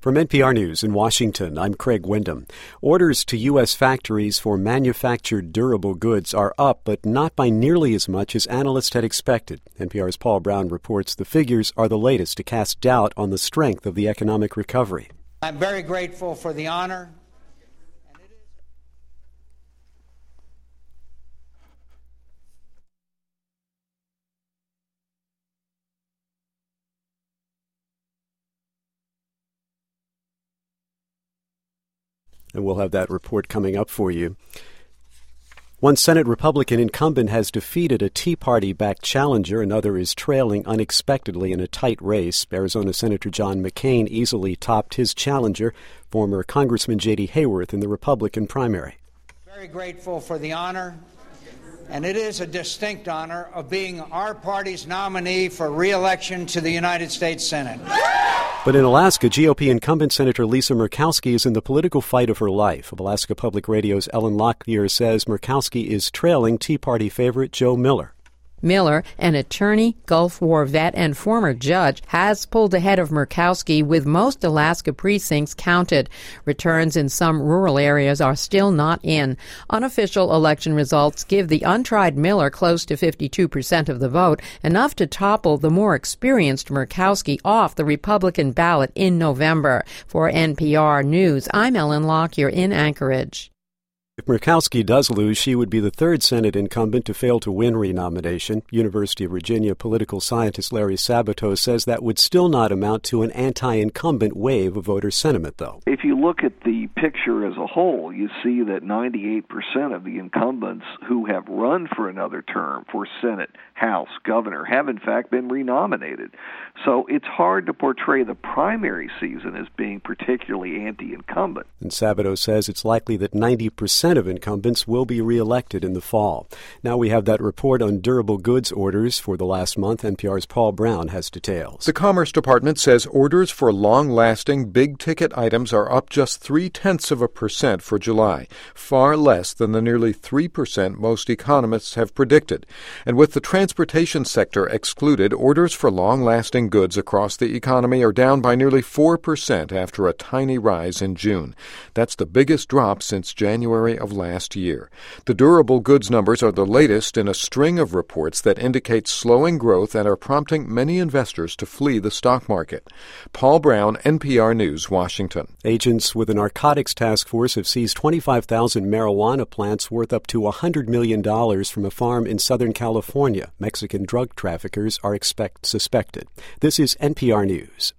From NPR News in Washington, I'm Craig Windham. Orders to U.S. factories for manufactured durable goods are up, but not by nearly as much as analysts had expected. NPR's Paul Brown reports the figures are the latest to cast doubt on the strength of the economic recovery. I'm very grateful for the honor. And we'll have that report coming up for you. One Senate Republican incumbent has defeated a Tea Party-backed challenger. Another is trailing unexpectedly in a tight race. Arizona Senator John McCain easily topped his challenger, former Congressman J.D. Hayworth, in the Republican primary. Very grateful for the honor, and it is a distinct honor, of being our party's nominee for re-election to the United States Senate. But in Alaska, GOP incumbent Senator Lisa Murkowski is in the political fight of her life. Alaska Public Radio's Ellen Lockyer says Murkowski is trailing Tea Party favorite Joe Miller. Miller, an attorney, Gulf War vet, and former judge, has pulled ahead of Murkowski with most Alaska precincts counted. Returns in some rural areas are still not in. Unofficial election results give the untried Miller close to 52% of the vote, enough to topple the more experienced Murkowski off the Republican ballot in November. For NPR News, I'm Ellen Lockyer in Anchorage. If Murkowski does lose, she would be the third Senate incumbent to fail to win renomination. University of Virginia political scientist Larry Sabato says that would still not amount to an anti-incumbent wave of voter sentiment, though. If you look at the picture as a whole, you see that 98% of the incumbents who have run for another term for Senate, House, Governor have in fact been renominated. So it's hard to portray the primary season as being particularly anti-incumbent. And Sabato says it's likely that 90% of incumbents will be reelected in the fall. Now we have that report on durable goods orders for the last month. NPR's Paul Brown has details. The Commerce Department says orders for long-lasting, big-ticket items are up just 0.3% for July, far less than the nearly 3% most economists have predicted. And with the transportation sector excluded, orders for long-lasting goods across the economy are down by nearly 4% after a tiny rise in June. That's the biggest drop since January of last year. The durable goods numbers are the latest in a string of reports that indicate slowing growth and are prompting many investors to flee the stock market. Paul Brown, NPR News, Washington. Agents with a narcotics task force have seized 25,000 marijuana plants worth up to $100 million from a farm in Southern California. Mexican drug traffickers are suspected. This is NPR News.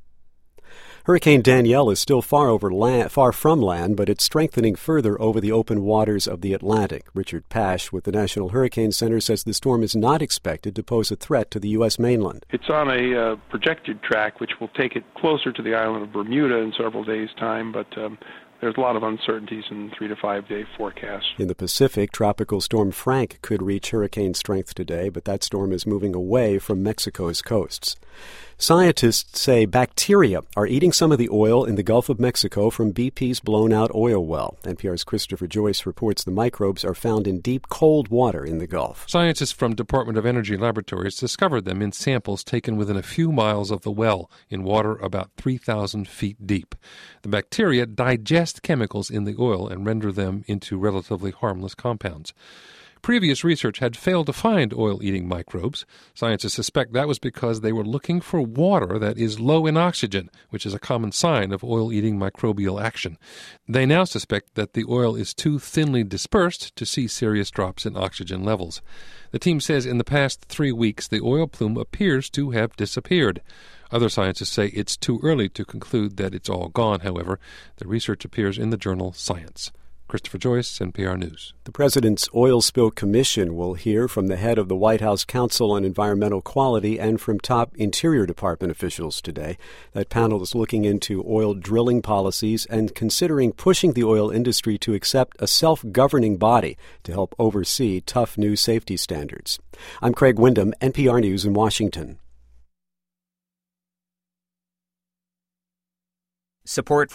Hurricane Danielle is still far from land, but it's strengthening further over the open waters of the Atlantic. Richard Pash with the National Hurricane Center says the storm is not expected to pose a threat to the U.S. mainland. It's on a projected track which will take it closer to the island of Bermuda in several days' time, but there's a lot of uncertainties in the 3 to 5 day forecast. In the Pacific, Tropical Storm Frank could reach hurricane strength today, but that storm is moving away from Mexico's coasts. Scientists say bacteria are eating some of the oil in the Gulf of Mexico from BP's blown-out oil well. NPR's Christopher Joyce reports the microbes are found in deep, cold water in the Gulf. Scientists from Department of Energy laboratories discovered them in samples taken within a few miles of the well in water about 3,000 feet deep. The bacteria digest chemicals in the oil and render them into relatively harmless compounds. Previous research had failed to find oil-eating microbes. Scientists suspect that was because they were looking for water that is low in oxygen, which is a common sign of oil-eating microbial action. They now suspect that the oil is too thinly dispersed to see serious drops in oxygen levels. The team says in the past 3 weeks, the oil plume appears to have disappeared. Other scientists say it's too early to conclude that it's all gone, however. The research appears in the journal Science. Christopher Joyce, NPR News. The President's Oil Spill Commission will hear from the head of the White House Council on Environmental Quality and from top Interior Department officials today. That panel is looking into oil drilling policies and considering pushing the oil industry to accept a self-governing body to help oversee tough new safety standards. I'm Craig Windham, NPR News in Washington. Support for